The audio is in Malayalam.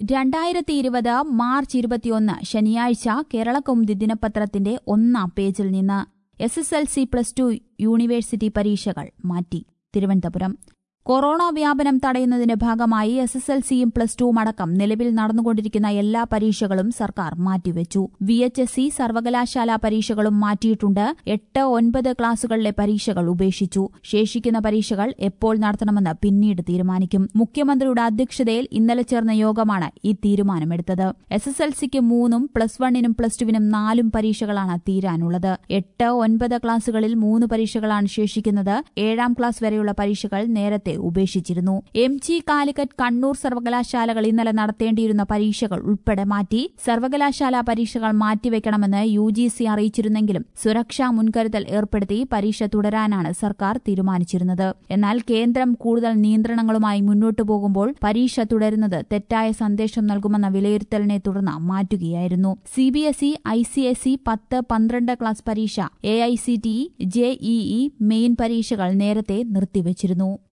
2020 മാർച്ച് 21 ശനിയാഴ്ച കേരളകൗമുദി ദിനപത്രത്തിന്റെ ഒന്നാം പേജിൽ നിന്ന് SSLC +2 യൂണിവേഴ്സിറ്റി പരീക്ഷകൾ മാറ്റി. തിരുവനന്തപുരം. കൊറോണ വ്യാപനം തടയുന്നതിന്റെ ഭാഗമായി SSLCയും +2 അടക്കം നിലവിൽ നടന്നുകൊണ്ടിരിക്കുന്ന എല്ലാ പരീക്ഷകളും സർക്കാർ മാറ്റിവെച്ചു. VHSE സർവകലാശാല പരീക്ഷകളും മാറ്റിയിട്ടുണ്ട്. 8, 9 ക്ലാസുകളിലെ പരീക്ഷകൾ ഉപേക്ഷിച്ചു. ശേഷിക്കുന്ന പരീക്ഷകൾ എപ്പോൾ നടത്തണമെന്ന് പിന്നീട് തീരുമാനിക്കും. മുഖ്യമന്ത്രിയുടെ അധ്യക്ഷതയിൽ ഇന്നലെ ചേർന്ന യോഗമാണ് ഈ തീരുമാനമെടുത്തത്. SSLCക്ക് 3ഉം +1നും +2വിനും 4ഉം പരീക്ഷകളാണ് തീരാനുള്ളത്. 8, 9 ക്ലാസുകളിൽ 3 പരീക്ഷകളാണ് ശേഷിക്കുന്നത്. 7ാം ക്ലാസ് വരെയുള്ള പരീക്ഷകൾ നേരത്തെ ഉപേക്ഷിച്ചിരുന്നു. MG, കാലിക്കറ്റ്, കണ്ണൂർ സർവകലാശാലകൾ ഇന്നലെ നടത്തേണ്ടിയിരുന്ന പരീക്ഷകൾ ഉൾപ്പെടെ മാറ്റി. സർവകലാശാല പരീക്ഷകൾ മാറ്റിവെക്കണമെന്ന് UGC അറിയിച്ചിരുന്നെങ്കിലും സുരക്ഷാ മുൻകരുതൽ ഏർപ്പെടുത്തി പരീക്ഷ തുടരാനാണ് സർക്കാർ തീരുമാനിച്ചിരുന്നത്. എന്നാൽ കേന്ദ്രം കൂടുതൽ നിയന്ത്രണങ്ങളുമായി മുന്നോട്ടു പോകുമ്പോൾ പരീക്ഷ തുടരുന്നത് തെറ്റായ സന്ദേശം നൽകുമെന്ന വിലയിരുത്തലിനെ തുടർന്ന് മാറ്റുകയായിരുന്നു. CBSE, ICSE 10, 12 ക്ലാസ് പരീക്ഷ, AICTE, JEE മെയിൻ പരീക്ഷകൾ നേരത്തെ നിർത്തിവച്ചിരുന്നു.